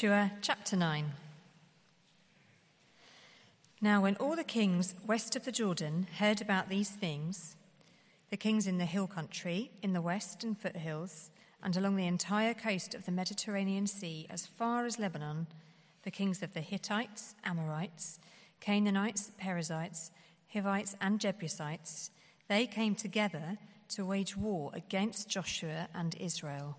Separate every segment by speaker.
Speaker 1: Joshua chapter 9. Now when all the kings west of the Jordan heard about these things, the kings in the hill country, in the western foothills, and along the entire coast of the Mediterranean Sea as far as Lebanon, the kings of the Hittites, Amorites, Canaanites, Perizzites, Hivites, and Jebusites, they came together to wage war against Joshua and Israel.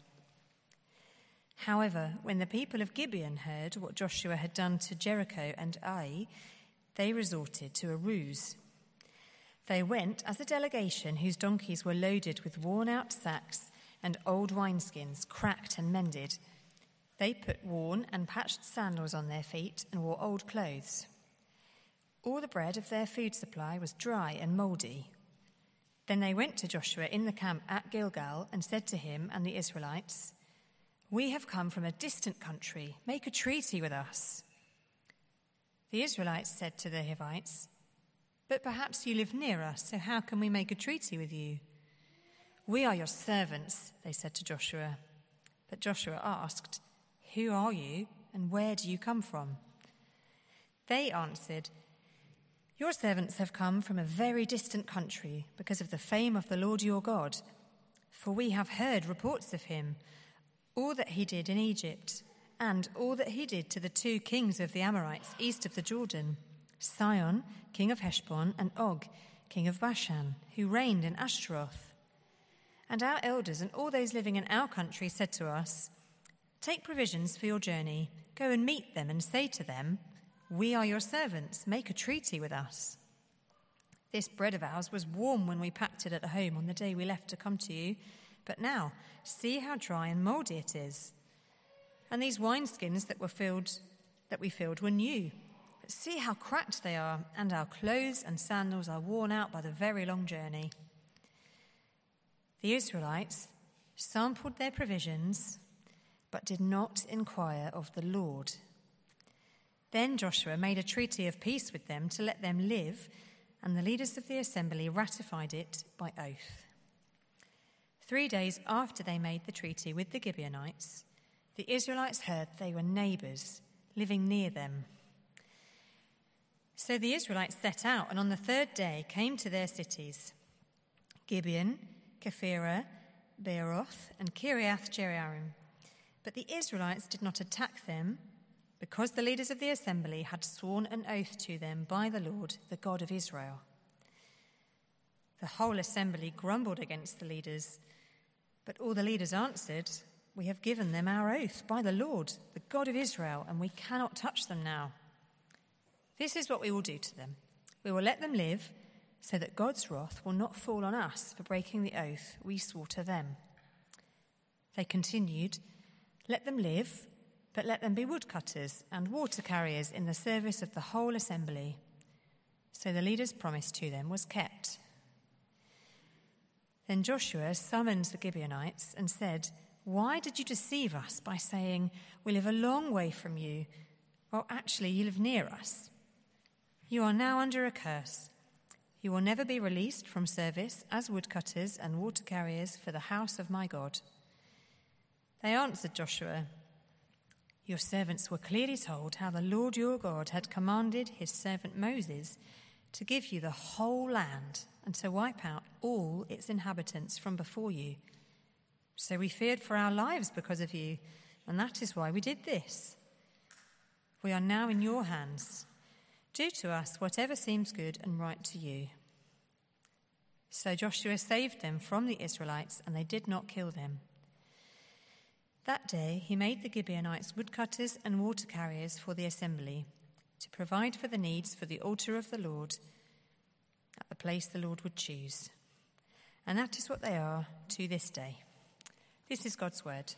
Speaker 1: However, when the people of Gibeon heard what Joshua had done to Jericho and Ai, they resorted to a ruse. They went as a delegation whose donkeys were loaded with worn-out sacks and old wineskins, cracked and mended. They put worn and patched sandals on their feet and wore old clothes. All the bread of their food supply was dry and mouldy. Then they went to Joshua in the camp at Gilgal and said to him and the Israelites, "We have come from a distant country. Make a treaty with us." The Israelites said to the Hivites, "But perhaps you live near us, so how can we make a treaty with you?" "We are your servants," they said to Joshua. But Joshua asked, "Who are you, and where do you come from?" They answered, "Your servants have come from a very distant country because of the fame of the Lord your God. For we have heard reports of him, all that he did in Egypt, and all that he did to the two kings of the Amorites east of the Jordan, Sihon, king of Heshbon, and Og, king of Bashan, who reigned in Ashtaroth. And our elders and all those living in our country said to us, 'Take provisions for your journey, go and meet them and say to them, "We are your servants, make a treaty with us." This bread of ours was warm when we packed it at home on the day we left to come to you, but now see how dry and mouldy it is. And these wineskins that we filled were new, but see how cracked they are, and our clothes and sandals are worn out by the very long journey." The Israelites sampled their provisions, but did not inquire of the Lord. Then Joshua made a treaty of peace with them to let them live, and the leaders of the assembly ratified it by oath. 3 days after they made the treaty with the Gibeonites, the Israelites heard they were neighbours living near them. So the Israelites set out, and on the 3rd day came to their cities, Gibeon, Kephirah, Beeroth, and Kiriath Jearim. But the Israelites did not attack them, because the leaders of the assembly had sworn an oath to them by the Lord, the God of Israel. The whole assembly grumbled against the leaders, but all the leaders answered, "We have given them our oath by the Lord, the God of Israel, and we cannot touch them now. This is what we will do to them. We will let them live, so that God's wrath will not fall on us for breaking the oath we swore to them." They continued, "Let them live, but let them be woodcutters and water carriers in the service of the whole assembly." So the leader's promise to them was kept. Then Joshua summoned the Gibeonites and said, "Why did you deceive us by saying, 'We live a long way from you,' while actually you live near us? You are now under a curse. You will never be released from service as woodcutters and water carriers for the house of my God." They answered Joshua, "Your servants were clearly told how the Lord your God had commanded his servant Moses to give you the whole land and to wipe out all its inhabitants from before you. So we feared for our lives because of you, and that is why we did this. We are now in your hands. Do to us whatever seems good and right to you." So Joshua saved them from the Israelites, and they did not kill them. That day he made the Gibeonites woodcutters and water carriers for the assembly, to provide for the needs for the altar of the Lord at the place the Lord would choose. And that is what they are to this day. This is God's word.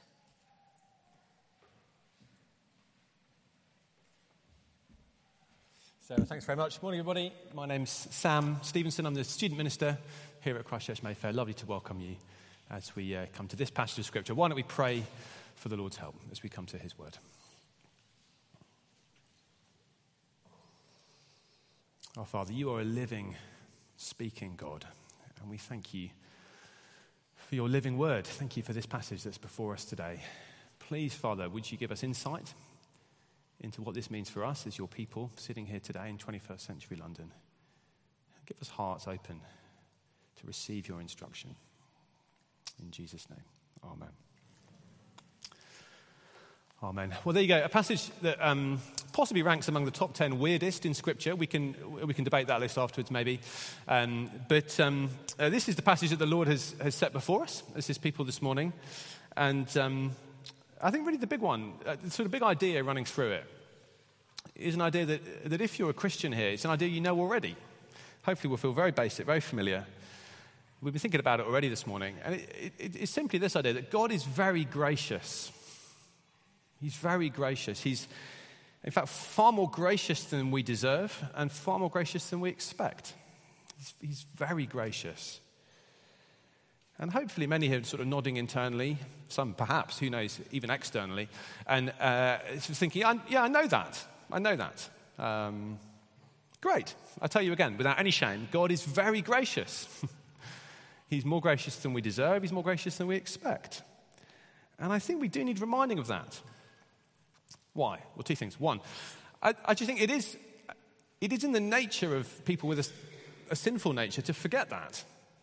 Speaker 2: So thanks very much. Morning, everybody. My name's Sam Stevenson. I'm the student minister here at Christ Church Mayfair. Lovely to welcome you as we come to this passage of Scripture. Why don't we pray for the Lord's help as we come to his word. Our Father, you are a living, speaking God, and we thank you for your living word. Thank you for this passage that's before us today. Please, Father, would you give us insight? into what this means for us as your people sitting here today in 21st century London. Give us hearts open to receive your instruction. In Jesus' name, amen. Amen. Well, there you go. A passage that possibly ranks among the top 10 weirdest in Scripture. We can debate that list afterwards, maybe. But this is the passage that the Lord has set before us as His people this morning. And I think really the big one, the sort of big idea running through it, is an idea that if you're a Christian here, it's an idea you know already. Hopefully we'll feel very basic, very familiar. We've been thinking about it already this morning. And it's simply this idea that God is very gracious. He's very gracious. He's, in fact, far more gracious than we deserve and far more gracious than we expect. He's very gracious. And hopefully many here are sort of nodding internally, some perhaps, who knows, even externally, and thinking, I know that. I know that. Great. I tell you again, without any shame, God is very gracious. He's more gracious than we deserve. He's more gracious than we expect. And I think we do need reminding of that. Why? Well, two things. One, I just think it is in the nature of people with a sinful nature to forget that.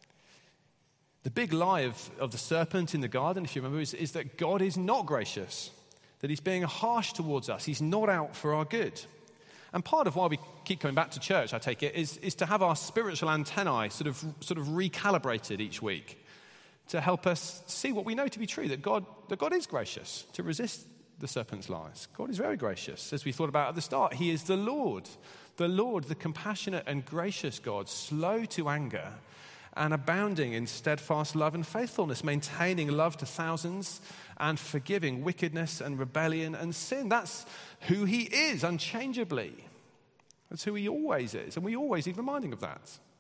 Speaker 2: The big lie of the serpent in the garden, if you remember, is that God is not gracious, that He's being harsh towards us. He's not out for our good. And part of why we keep coming back to church, I take it, is to have our spiritual antennae sort of recalibrated each week to help us see what we know to be true, that God is gracious, to resist the serpent's lies. God is very gracious. As we thought about at the start, He is the Lord, the compassionate and gracious God, slow to anger and abounding in steadfast love and faithfulness, maintaining love to thousands and forgiving wickedness and rebellion and sin. That's who He is, unchangeably. That's who He always is, and we always need reminding of that.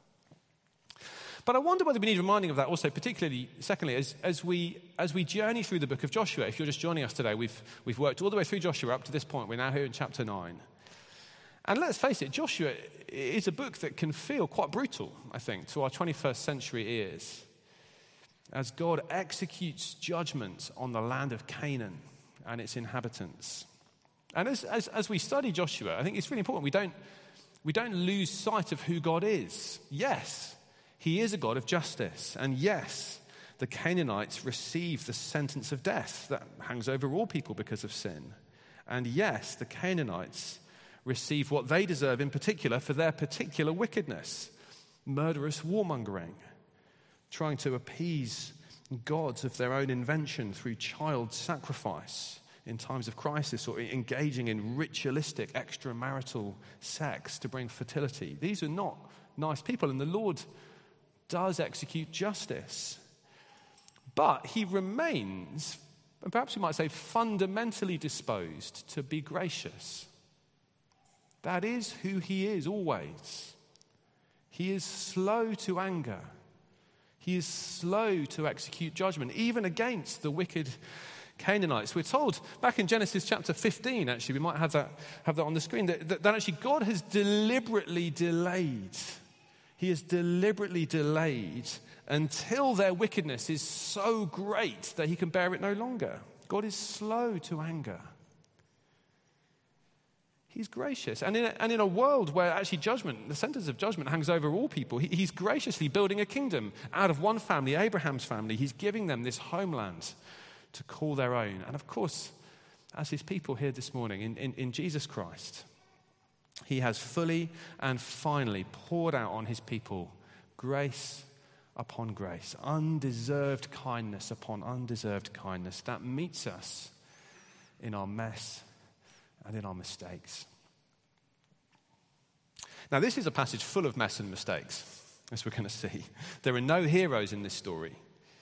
Speaker 2: But I wonder whether we need reminding of that also, particularly, secondly, as we journey through the book of Joshua. If you're just joining us today, we've worked all the way through Joshua up to this point. We're now here in chapter 9. And let's face it, Joshua is a book that can feel quite brutal, I think, to our 21st century ears, as God executes judgment on the land of Canaan and its inhabitants. And as we study Joshua, I think it's really important we don't lose sight of who God is. Yes, He is a God of justice. And yes, the Canaanites receive the sentence of death that hangs over all people because of sin. And yes, the Canaanites receive what they deserve in particular for their particular wickedness, murderous warmongering, trying to appease gods of their own invention through child sacrifice in times of crisis, or engaging in ritualistic extramarital sex to bring fertility. These are not nice people, and the Lord does execute justice. But He remains, and perhaps we might say, fundamentally disposed to be gracious. That is who He is always. He is slow to anger. He is slow to execute judgment, even against the wicked Canaanites. We're told back in Genesis chapter 15, actually, we might have that on the screen, that actually God has deliberately delayed. He has deliberately delayed until their wickedness is so great that He can bear it no longer. God is slow to anger. He's gracious. And in a world where actually judgment, the sentence of judgment hangs over all people, He's graciously building a kingdom out of one family, Abraham's family. He's giving them this homeland to call their own. And of course, as His people here this morning, in Jesus Christ, He has fully and finally poured out on His people grace upon grace, undeserved kindness upon undeserved kindness that meets us in our mess and in our mistakes. Now, this is a passage full of mess and mistakes, as we're going to see. There are no heroes in this story.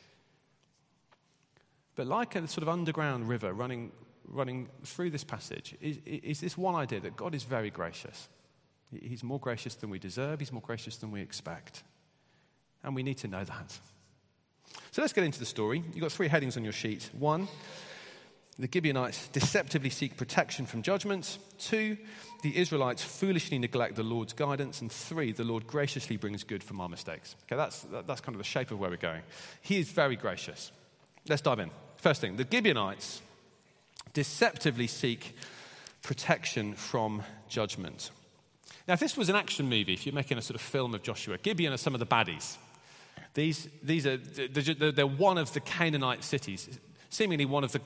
Speaker 2: But like a sort of underground river running through this passage is this one idea that God is very gracious. He's more gracious than we deserve. He's more gracious than we expect. And we need to know that. So let's get into the story. You've got 3 headings on your sheet. 1, the Gibeonites deceptively seek protection from judgment. 2, the Israelites foolishly neglect the Lord's guidance. And 3, the Lord graciously brings good from our mistakes. Okay, that's kind of the shape of where we're going. He is very gracious. Let's dive in. First thing, the Gibeonites deceptively seek protection from judgment. Now, if this was an action movie, if you're making a sort of film of Joshua, Gibeon are some of the baddies. They're one of the Canaanite cities, seemingly one of the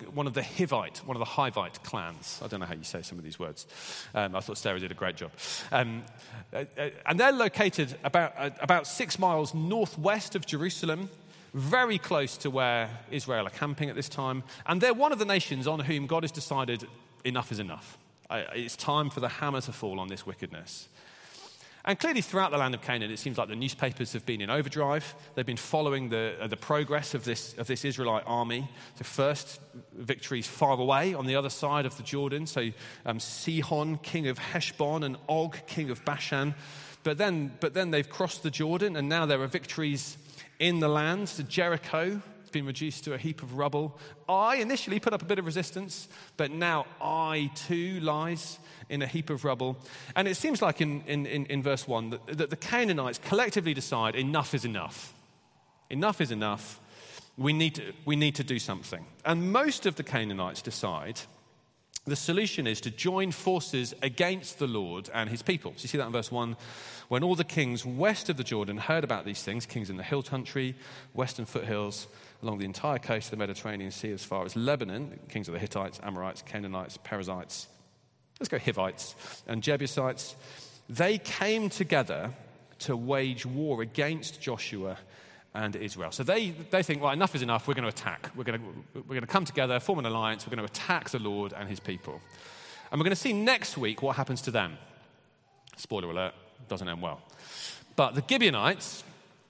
Speaker 2: Hivite clans. I don't know how you say some of these words. I thought Sarah did a great job. And they're located about 6 miles northwest of Jerusalem, very close to where Israel are camping at this time. And they're one of the nations on whom God has decided enough is enough. It's time for the hammer to fall on this wickedness. And clearly throughout the land of Canaan, it seems like the newspapers have been in overdrive. They've been following the progress of this Israelite army. So first, victories far away on the other side of the Jordan. So Sihon, king of Heshbon, and Og, king of Bashan. But then they've crossed the Jordan, and now there are victories in the land. So Jericho has been reduced to a heap of rubble. Ai initially put up a bit of resistance, but now Ai too lies in a heap of rubble. And it seems like in verse 1 that the Canaanites collectively decide enough is enough. Enough is enough. We need to do something. And most of the Canaanites decide the solution is to join forces against the Lord and his people. So you see that in verse 1. When all the kings west of the Jordan heard about these things, kings in the hill country, western foothills, along the entire coast of the Mediterranean Sea as far as Lebanon, kings of the Hittites, Amorites, Canaanites, Perizzites, let's go Hivites, and Jebusites, they came together to wage war against Joshua and Israel. So they think, well, enough is enough, we're going to attack. We're going to come together, form an alliance, we're going to attack the Lord and his people. And we're going to see next week what happens to them. Spoiler alert, doesn't end well. But the Gibeonites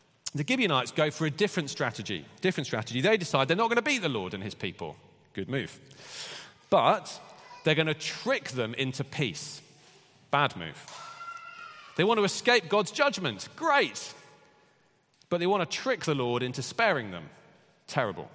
Speaker 2: go for a different strategy. They decide they're not going to beat the Lord and his people. Good move. But they're going to trick them into peace. Bad move. They want to escape God's judgment. Great. But they want to trick the Lord into sparing them. Terrible.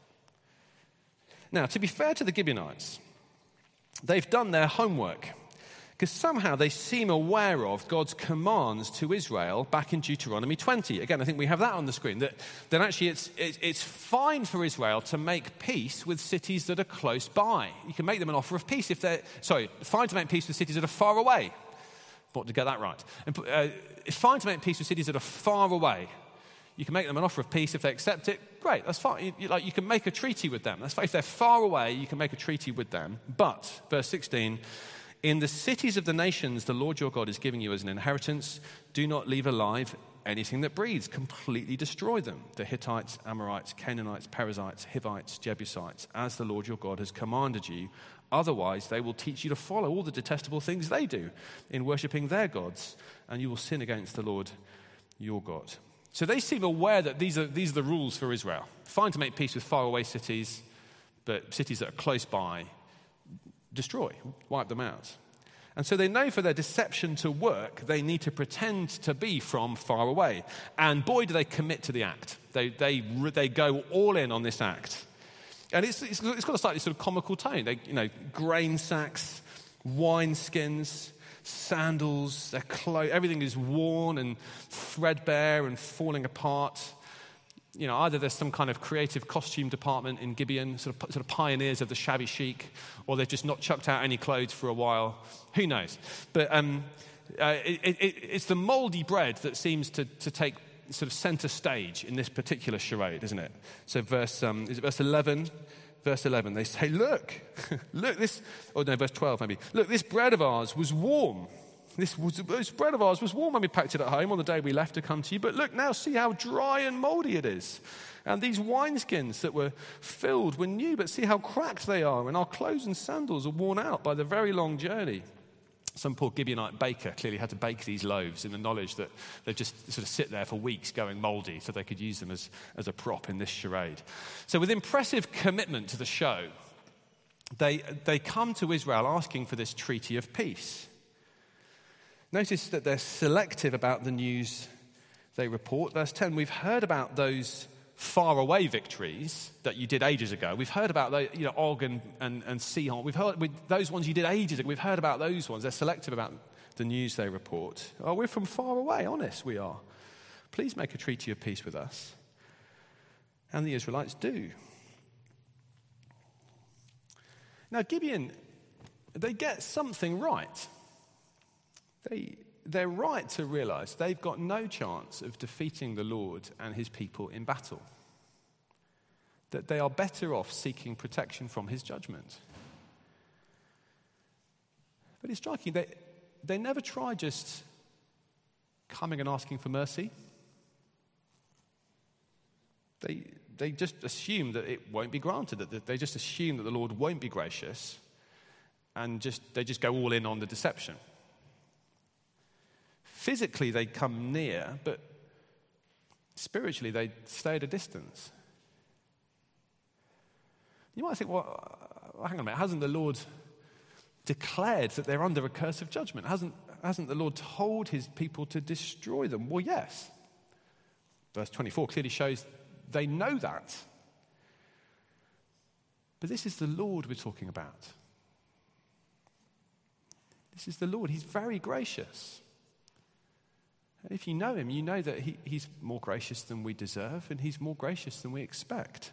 Speaker 2: Now, to be fair to the Gibeonites, they've done their homework, because somehow they seem aware of God's commands to Israel back in Deuteronomy 20. Again, I think we have that on the screen, that actually it's fine for Israel to make peace with cities that are close by. You can make them an offer of peace fine to make peace with cities that are far away. But to get that right. It's fine to make peace with cities that are far away. You can make them an offer of peace if they accept it. Great, that's fine. You can make a treaty with them. That's fine. If they're far away, you can make a treaty with them. But, verse 16, in the cities of the nations the Lord your God is giving you as an inheritance, do not leave alive anything that breathes. Completely destroy them. The Hittites, Amorites, Canaanites, Perizzites, Hivites, Jebusites, as the Lord your God has commanded you. Otherwise, they will teach you to follow all the detestable things they do in worshipping their gods, and you will sin against the Lord your God. So they seem aware that these are the rules for Israel. Fine to make peace with faraway cities, but cities that are close by, destroy, wipe them out. And so they know for their deception to work, they need to pretend to be from far away. And boy, do they commit to the act. They go all in on this act. And it's got a slightly sort of comical tone. Grain sacks, wine skins, sandals, their clothes, everything is worn and threadbare and falling apart. Either there's some kind of creative costume department in Gibeon, sort of pioneers of the shabby chic, or they've just not chucked out any clothes for a while. Who knows? But it's the mouldy bread that seems to take sort of center stage in this particular charade, isn't it? So verse 11? Verse 11, they say, look, this, verse 12 maybe. Look, this bread of ours was warm. This bread of ours was warm when we packed it at home on the day we left to come to you. But look now, see how dry and moldy it is. And these wineskins that were filled were new, but see how cracked they are. And our clothes and sandals are worn out by the very long journey. Some poor Gibeonite baker clearly had to bake these loaves in the knowledge that they'd just sort of sit there for weeks going mouldy so they could use them as a prop in this charade. So with impressive commitment to the show, they come to Israel asking for this treaty of peace. Notice that they're selective about the news they report. Verse 10, we've heard about those faraway victories that you did ages ago. We've heard about those, Og and Sihon. We've heard those ones you did ages ago. We've heard about those ones. They're selective about the news they report. Oh, we're from far away, honest we are. Please make a treaty of peace with us. And the Israelites do. Now, Gibeon they get something right. They're right to realize they've got no chance of defeating the Lord and his people in battle. That they are better off seeking protection from his judgment. But it's striking, they never try just coming and asking for mercy. They just assume that it won't be granted, that they just assume that the Lord won't be gracious, and they just go all in on the deception. Physically, they come near, but spiritually, they stay at a distance. You might think, well, hang on a minute, hasn't the Lord declared that they're under a curse of judgment? Hasn't the Lord told his people to destroy them? Well, yes. Verse 24 clearly shows they know that. But this is the Lord we're talking about. This is the Lord. He's very gracious. And if you know him, you know that he's more gracious than we deserve, and he's more gracious than we expect.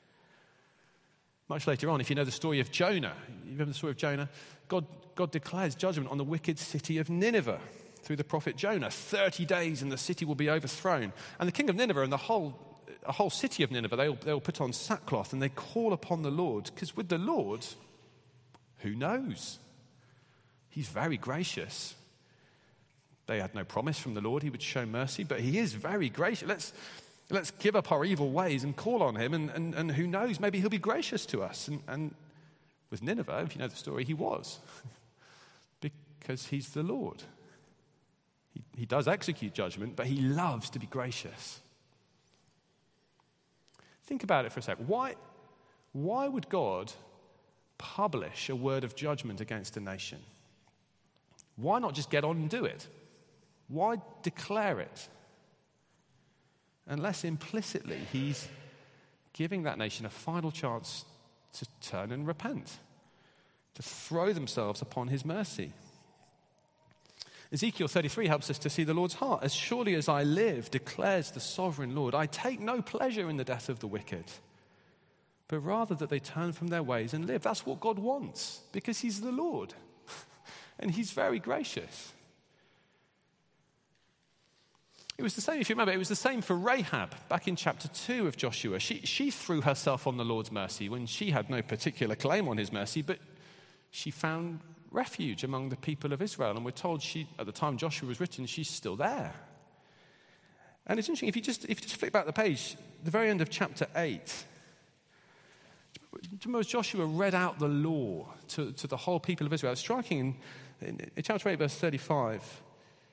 Speaker 2: Much later on, if you know the story of Jonah, you remember the story of Jonah? God declares judgment on the wicked city of Nineveh through the prophet Jonah. 30 days and the city will be overthrown. And the king of Nineveh and a whole city of Nineveh, they'll put on sackcloth and they call upon the Lord. Because with the Lord, who knows? He's very gracious. They had no promise from the Lord he would show mercy, but he is very gracious. Let's give up our evil ways and call on him, and who knows, maybe he'll be gracious to us. And with Nineveh, if you know the story, he was. Because he's the Lord. He does execute judgment, but he loves to be gracious. Think about it for a sec. Why would God publish a word of judgment against a nation? Why not just get on and do it? Why declare it? Unless implicitly he's giving that nation a final chance to turn and repent, to throw themselves upon his mercy. Ezekiel 33 helps us to see the Lord's heart. As surely as I live, declares the sovereign Lord, I take no pleasure in the death of the wicked, but rather that they turn from their ways and live. That's what God wants, because he's the Lord, and he's very gracious. It was the same, if you remember, it was the same for Rahab back in chapter 2 of Joshua. She threw herself on the Lord's mercy when she had no particular claim on his mercy, but she found refuge among the people of Israel. And we're told at the time Joshua was written, she's still there. And it's interesting, if you just flip back the page, the very end of chapter 8, do you remember as Joshua read out the law to the whole people of Israel? It's striking in chapter 8, verse 35.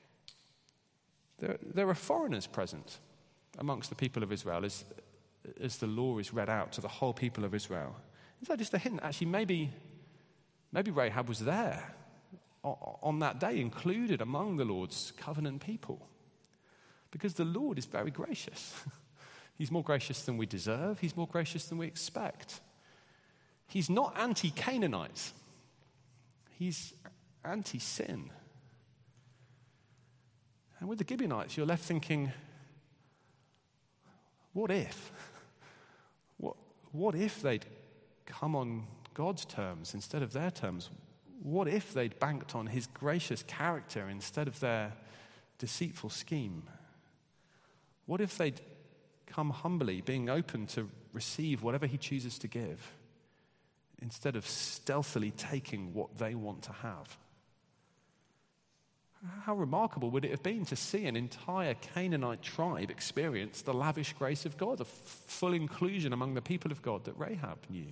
Speaker 2: There are foreigners present amongst the people of Israel as the law is read out to the whole people of Israel. Is that just a hint? Actually, maybe Rahab was there on that day, included among the Lord's covenant people. Because the Lord is very gracious. He's more gracious than we deserve. He's more gracious than we expect. He's not anti-Canaanite. He's anti-sin. And with the Gibeonites, you're left thinking, what if? What if they'd come on God's terms instead of their terms? What if they'd banked on his gracious character instead of their deceitful scheme? What if they'd come humbly, being open to receive whatever he chooses to give, instead of stealthily taking what they want to have? How remarkable would it have been to see an entire Canaanite tribe experience the lavish grace of God, the full inclusion among the people of God that Rahab knew?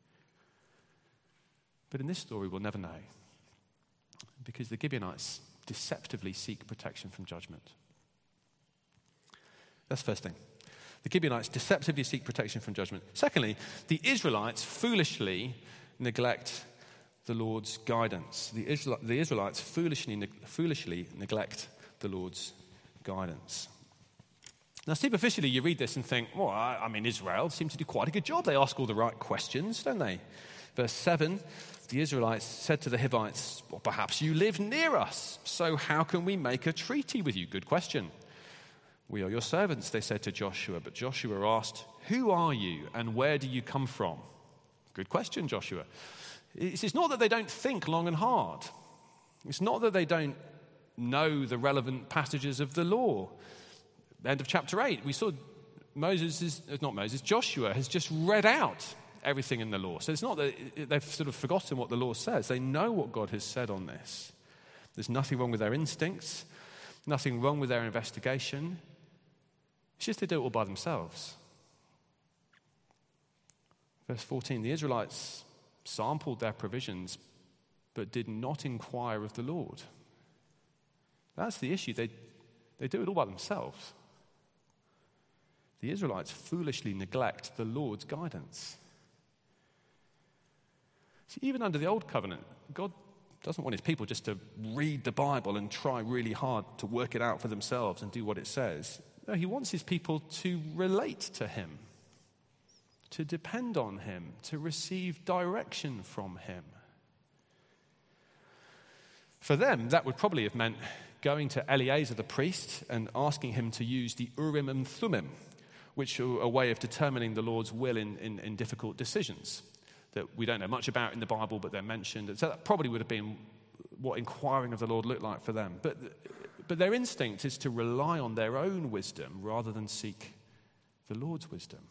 Speaker 2: But in this story, we'll never know, because the Gibeonites deceptively seek protection from judgment. That's the first thing. The Gibeonites deceptively seek protection from judgment. Secondly, the Israelites foolishly neglect the Lord's guidance. The Israelites foolishly neglect the Lord's guidance. Now, superficially, you read this and think, well, I mean, Israel seems to do quite a good job. They ask all the right questions, don't they? Verse 7, the Israelites said to the Hivites, well, perhaps you live near us, so how can we make a treaty with you? Good question. We are your servants, they said to Joshua. But Joshua asked, who are you and where do you come from? Good question, Joshua. It's not that they don't think long and hard. It's not that they don't know the relevant passages of the law. End of chapter 8, we saw Joshua has just read out everything in the law. So it's not that they've sort of forgotten what the law says. They know what God has said on this. There's nothing wrong with their instincts, nothing wrong with their investigation. It's just they do it all by themselves. Verse 14, the Israelites sampled their provisions, but did not inquire of the Lord. That's the issue. They do it all by themselves. The Israelites foolishly neglect the Lord's guidance. See, even under the Old Covenant, God doesn't want his people just to read the Bible and try really hard to work it out for themselves and do what it says. No, he wants his people to relate to him, to depend on him, to receive direction from him. For them, that would probably have meant going to Eleazar the priest and asking him to use the Urim and Thummim, which are a way of determining the Lord's will in difficult decisions that we don't know much about in the Bible, but they're mentioned. And so that probably would have been what inquiring of the Lord looked like for them. But their instinct is to rely on their own wisdom rather than seek the Lord's wisdom.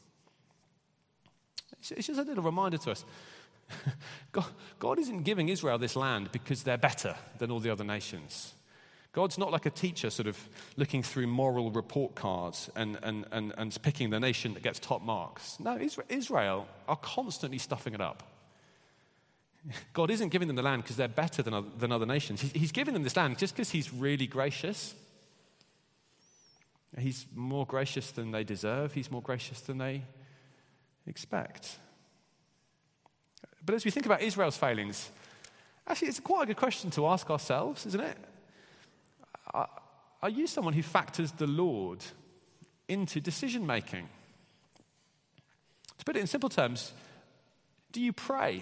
Speaker 2: It's just a little reminder to us. God isn't giving Israel this land because they're better than all the other nations. God's not like a teacher sort of looking through moral report cards and picking the nation that gets top marks. No, Israel are constantly stuffing it up. God isn't giving them the land because they're better than other nations. He's giving them this land just because he's really gracious. He's more gracious than they deserve. He's more gracious than they expect. But as we think about Israel's failings, actually it's quite a good question to ask ourselves, isn't it? Are you someone who factors the Lord into decision-making? To put it in simple terms, do you pray?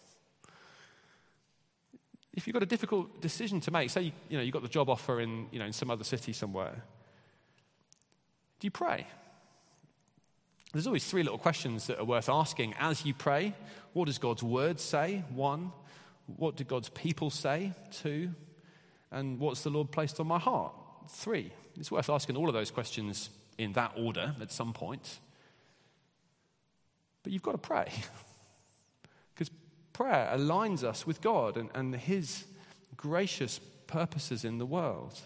Speaker 2: If you've got a difficult decision to make, say you've got the job offer in some other city somewhere, do you pray? There's always three little questions that are worth asking as you pray. What does God's word say? 1. What do God's people say? 2. And what's the Lord placed on my heart? 3. It's worth asking all of those questions in that order at some point. But you've got to pray. Because prayer aligns us with God and his gracious purposes in the world.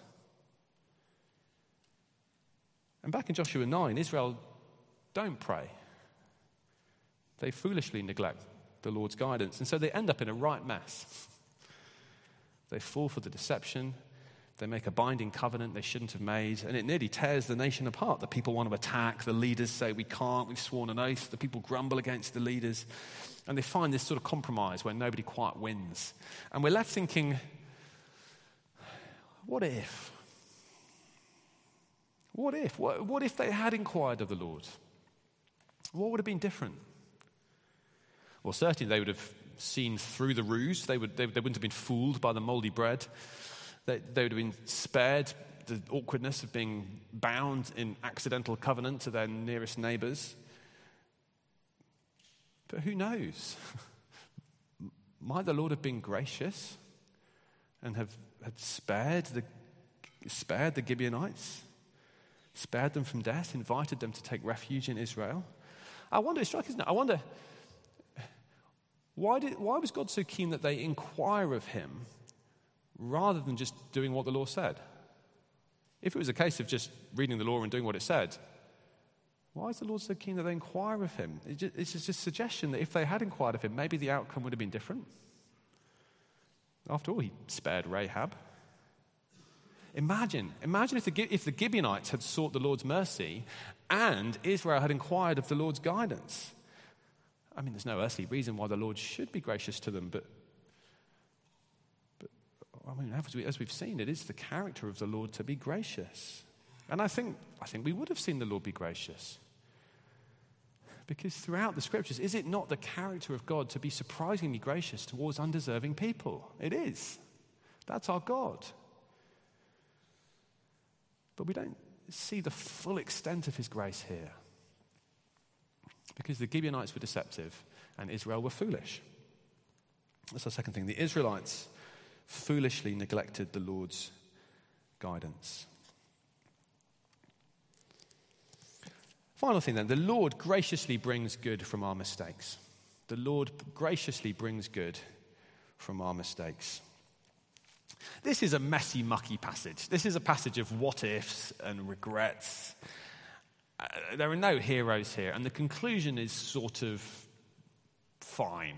Speaker 2: And back in Joshua 9, Israel don't pray. They foolishly neglect the Lord's guidance. And so they end up in a right mess. They fall for the deception. They make a binding covenant they shouldn't have made. And it nearly tears the nation apart. The people want to attack. The leaders say, we can't. We've sworn an oath. The people grumble against the leaders. And they find this sort of compromise where nobody quite wins. And we're left thinking, what if? What if? What if they had inquired of the Lord? What would have been different? Well, certainly they would have seen through the ruse. They wouldn't have been fooled by the moldy bread. They would have been spared the awkwardness of being bound in accidental covenant to their nearest neighbors. But who knows? Might the Lord have been gracious and had spared the Gibeonites, spared them from death, invited them to take refuge in Israel? I wonder, it's striking, isn't it? I wonder, why was God so keen that they inquire of him rather than just doing what the law said? If it was a case of just reading the law and doing what it said, why is the Lord so keen that they inquire of him? It's just a suggestion that if they had inquired of him, maybe the outcome would have been different. After all, he spared Rahab. Imagine if the Gibeonites had sought the Lord's mercy and Israel had inquired of the Lord's guidance. I mean, there's no earthly reason why the Lord should be gracious to them, but I mean, as we've seen, it is the character of the Lord to be gracious. And I think we would have seen the Lord be gracious. Because throughout the scriptures, is it not the character of God to be surprisingly gracious towards undeserving people? It is. That's our God. But we don't see the full extent of his grace here. Because the Gibeonites were deceptive and Israel were foolish. That's our second thing. The Israelites foolishly neglected the Lord's guidance. Final thing then, the Lord graciously brings good from our mistakes. The Lord graciously brings good from our mistakes. This is a messy, mucky passage. This is a passage of what ifs and regrets. There are no heroes here, and the conclusion is sort of fine.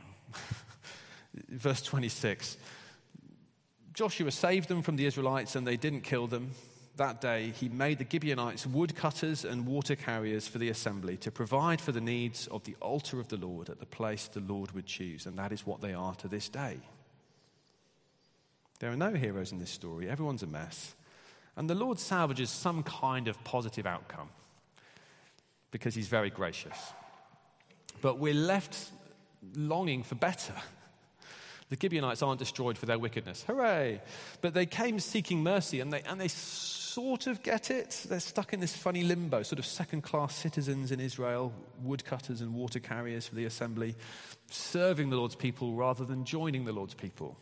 Speaker 2: Verse 26, Joshua saved them from the Israelites, and they didn't kill them. That day, he made the Gibeonites woodcutters and water carriers for the assembly to provide for the needs of the altar of the Lord at the place the Lord would choose, and that is what they are to this day. There are no heroes in this story. Everyone's a mess. And the Lord salvages some kind of positive outcome because he's very gracious. But we're left longing for better. The Gibeonites aren't destroyed for their wickedness. Hooray! But they came seeking mercy, and they sort of get it. They're stuck in this funny limbo, sort of second-class citizens in Israel, woodcutters and water carriers for the assembly, serving the Lord's people rather than joining the Lord's people.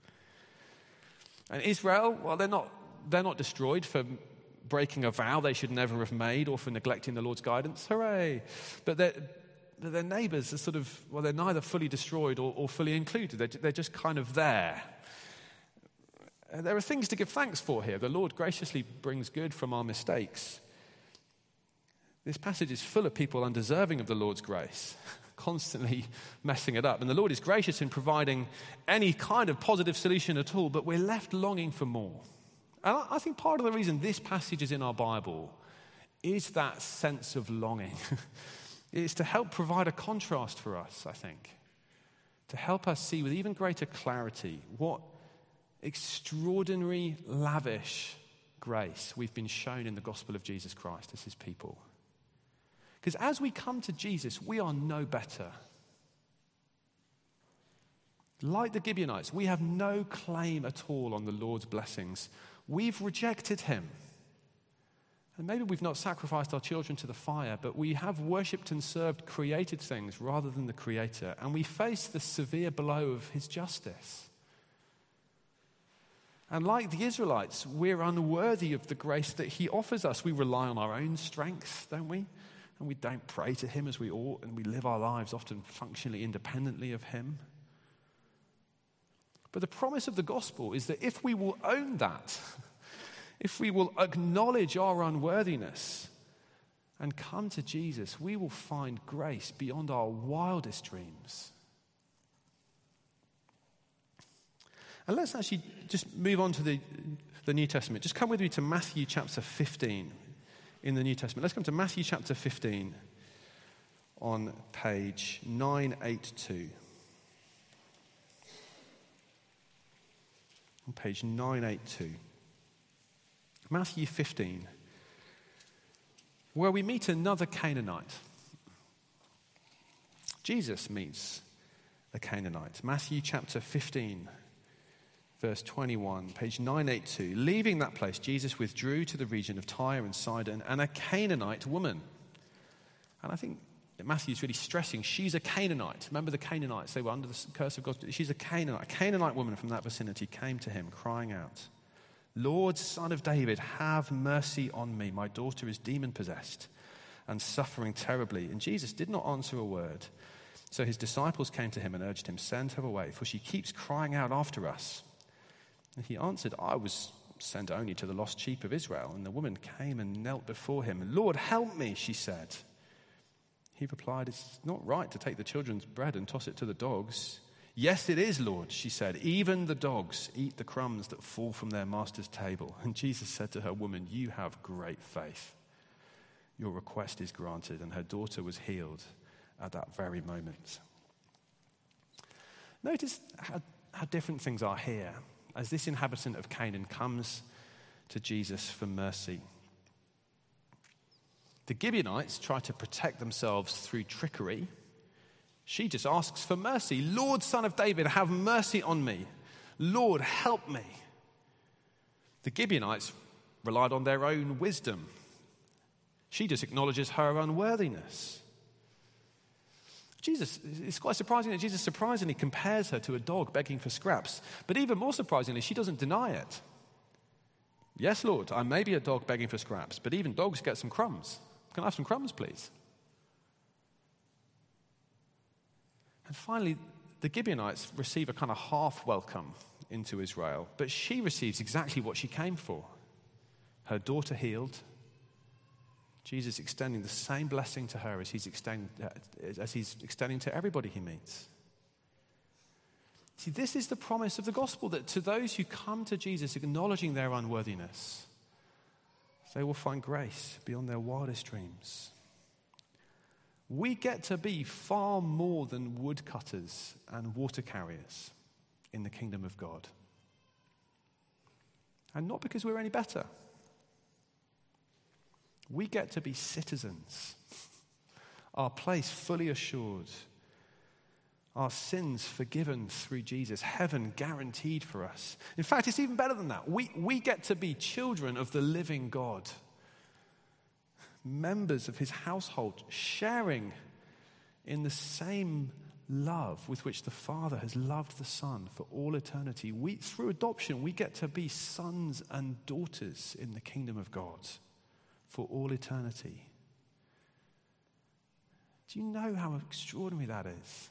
Speaker 2: And Israel, well, they're not destroyed for breaking a vow they should never have made or for neglecting the Lord's guidance. Hooray! But their neighbors are sort of, well, they're neither fully destroyed or fully included. They're just kind of there. There are things to give thanks for here. The Lord graciously brings good from our mistakes. This passage is full of people undeserving of the Lord's grace, constantly messing it up. And the Lord is gracious in providing any kind of positive solution at all, but we're left longing for more. And I think part of the reason this passage is in our Bible is that sense of longing. It's to help provide a contrast for us, I think, to help us see with even greater clarity what extraordinary, lavish grace we've been shown in the gospel of Jesus Christ as his people. Because as we come to Jesus, we are no better. Like the Gibeonites, we have no claim at all on the Lord's blessings. We've rejected him. And maybe we've not sacrificed our children to the fire, but we have worshipped and served created things rather than the Creator, and we face the severe blow of his justice. And like the Israelites, we're unworthy of the grace that he offers us. We rely on our own strength, don't we? And we don't pray to him as we ought, and we live our lives often functionally independently of him. But the promise of the gospel is that if we will own that, if we will acknowledge our unworthiness and come to Jesus, we will find grace beyond our wildest dreams. And let's actually just move on to the New Testament. Just come with me to Matthew chapter 15 in the New Testament. Let's come to Matthew chapter 15 on page 982. On page 982. Matthew 15, where we meet another Canaanite. Jesus meets a Canaanite. Matthew chapter 15, verse 21, page 982. Leaving that place, Jesus withdrew to the region of Tyre and Sidon, and a Canaanite woman. And I think Matthew's really stressing she's a Canaanite. Remember the Canaanites? They were under the curse of God. She's a Canaanite. A Canaanite woman from that vicinity came to him, crying out, "Lord, Son of David, have mercy on me. My daughter is demon-possessed and suffering terribly." And Jesus did not answer a word. So his disciples came to him and urged him, "Send her away, for she keeps crying out after us." And he answered, "I was sent only to the lost sheep of Israel." And the woman came and knelt before him. "Lord, help me," she said. He replied, "It's not right to take the children's bread and toss it to the dogs." "Yes, it is, Lord," she said. "Even the dogs eat the crumbs that fall from their master's table." And Jesus said to her, "Woman, you have great faith. Your request is granted." And her daughter was healed at that very moment. Notice how different things are here as this inhabitant of Canaan comes to Jesus for mercy. The Gibeonites try to protect themselves through trickery. She just asks for mercy. "Lord, Son of David, have mercy on me. Lord, help me." The Gibeonites relied on their own wisdom. She just acknowledges her unworthiness. It's quite surprising that Jesus surprisingly compares her to a dog begging for scraps. But even more surprisingly, she doesn't deny it. Yes, Lord, I may be a dog begging for scraps, but even dogs get some crumbs. Can I have some crumbs, please? And finally, the Gibeonites receive a kind of half welcome into Israel, but she receives exactly what she came for. Her daughter healed. Jesus extending the same blessing to her as he's extending to everybody he meets. See, this is the promise of the gospel, that to those who come to Jesus acknowledging their unworthiness, they will find grace beyond their wildest dreams. We get to be far more than woodcutters and water carriers in the kingdom of God. And not because we're any better. We get to be citizens, our place fully assured, our sins forgiven through Jesus, heaven guaranteed for us. In fact, it's even better than that. We get to be children of the living God, members of his household, sharing in the same love with which the Father has loved the Son for all eternity. Through adoption, we get to be sons and daughters in the kingdom of God for all eternity. Do you know how extraordinary that is?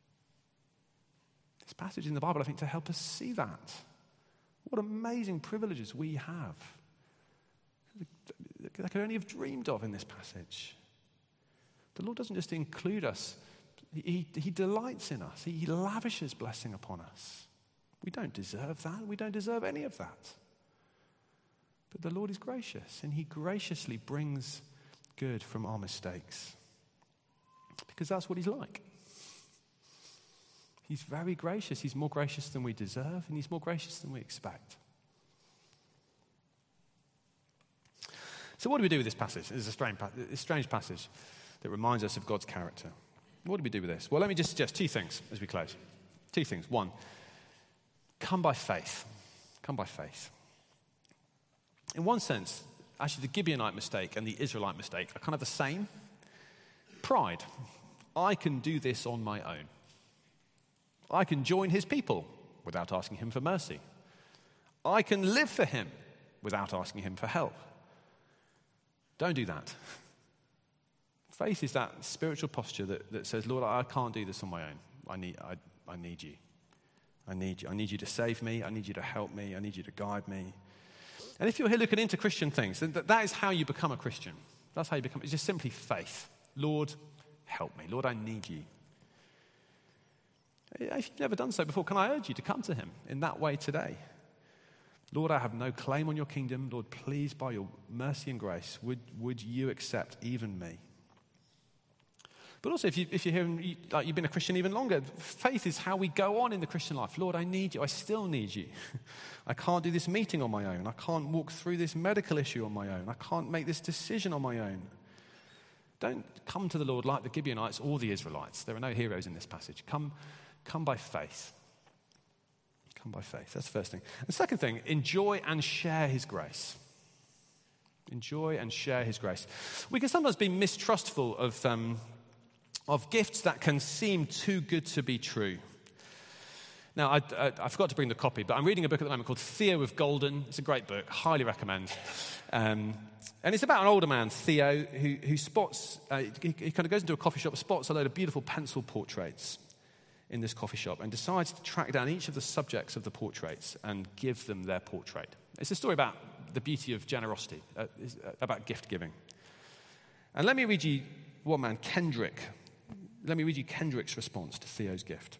Speaker 2: This passage in the Bible, I think, to help us see that. What amazing privileges we have that I could only have dreamed of in this passage. The Lord doesn't just include us, He delights in us. He lavishes blessing upon us. We don't deserve that. We don't deserve any of that. But the Lord is gracious, and he graciously brings good from our mistakes. Because that's what he's like. He's very gracious. He's more gracious than we deserve, and he's more gracious than we expect. So what do we do with this passage? It's a strange passage that reminds us of God's character. What do we do with this? Well, let me just suggest two things as we close. Two things. One, come by faith. Come by faith. In one sense, actually the Gibeonite mistake and the Israelite mistake are kind of the same. Pride. I can do this on my own. I can join his people without asking him for mercy. I can live for him without asking him for help. Don't do that. Faith is that spiritual posture that says, Lord, I can't do this on my own. I need you. I need you. I need you to save me. I need you to help me. I need you to guide me. And if you're here looking into Christian things, then that is how you become a Christian. That's how you become. It's just simply faith. Lord, help me. Lord, I need you. If you've never done so before, can I urge you to come to him in that way today? Lord, I have no claim on your kingdom. Lord, please, by your mercy and grace, would you accept even me? But also, if you're here and you've been a Christian even longer, faith is how we go on in the Christian life. Lord, I need you. I still need you. I can't do this meeting on my own. I can't walk through this medical issue on my own. I can't make this decision on my own. Don't come to the Lord like the Gibeonites or the Israelites. There are no heroes in this passage. Come by faith. Come by faith. That's the first thing. And the second thing, enjoy and share his grace. Enjoy and share his grace. We can sometimes be mistrustful of gifts that can seem too good to be true. Now, I forgot to bring the copy, but I'm reading a book at the moment called Theo of Golden. It's a great book, highly recommend. And it's about an older man, Theo, who spots, he kind of goes into a coffee shop, spots a load of beautiful pencil portraits in this coffee shop and decides to track down each of the subjects of the portraits and give them their portrait. It's a story about the beauty of generosity, about gift giving. And let me read you Kendrick's response to Theo's gift.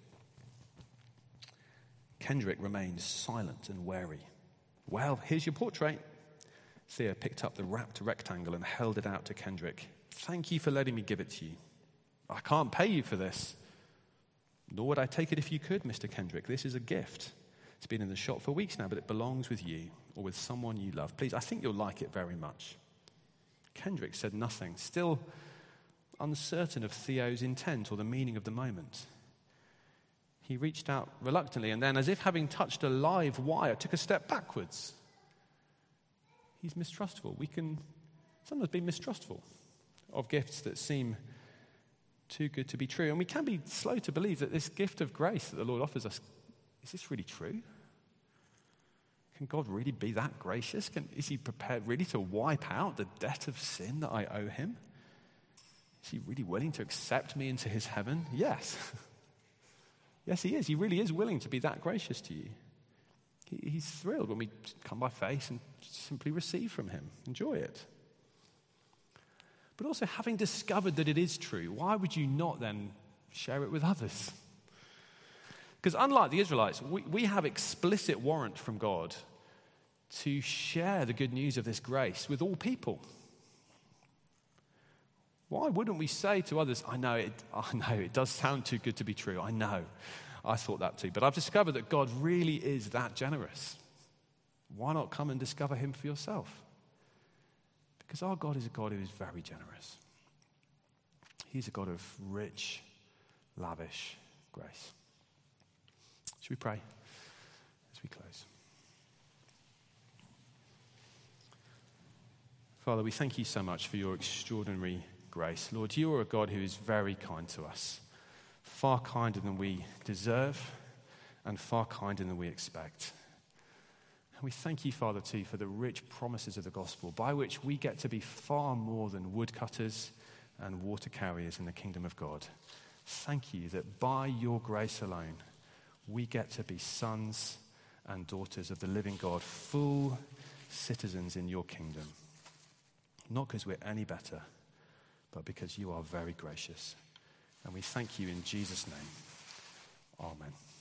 Speaker 2: Kendrick remains silent and wary. Well, here's your portrait. Theo picked up the wrapped rectangle and held it out to Kendrick. Thank you for letting me give it to you. I can't pay you for this. Nor would I take it if you could, Mr. Kendrick. This is a gift. It's been in the shop for weeks now, but it belongs with you or with someone you love. Please, I think you'll like it very much. Kendrick said nothing, still uncertain of Theo's intent or the meaning of the moment. He reached out reluctantly and then, as if having touched a live wire, took a step backwards. He's mistrustful. We can sometimes be mistrustful of gifts that seem too good to be true. And we can be slow to believe that this gift of grace that the Lord offers us, is this really true? Can God really be that gracious? Is he prepared really to wipe out the debt of sin that I owe him? Is he really willing to accept me into his heaven? Yes. Yes, he is. He really is willing to be that gracious to you. He's thrilled when we come by faith and simply receive from him. Enjoy it. But also, having discovered that it is true, why would you not then share it with others? Because unlike the Israelites, we have explicit warrant from God to share the good news of this grace with all people. Why wouldn't we say to others, I know it does sound too good to be true. I know. I thought that too. But I've discovered that God really is that generous. Why not come and discover him for yourself? Because our God is a God who is very generous. He's a God of rich, lavish grace. Should we pray as we close? Father, we thank you so much for your extraordinary grace. Lord, you are a God who is very kind to us, far kinder than we deserve and far kinder than we expect. And we thank you, Father, too, for the rich promises of the gospel by which we get to be far more than woodcutters and water carriers in the kingdom of God. Thank you that by your grace alone, we get to be sons and daughters of the living God, full citizens in your kingdom. Not because we're any better, but because you are very gracious. And we thank you in Jesus' name. Amen.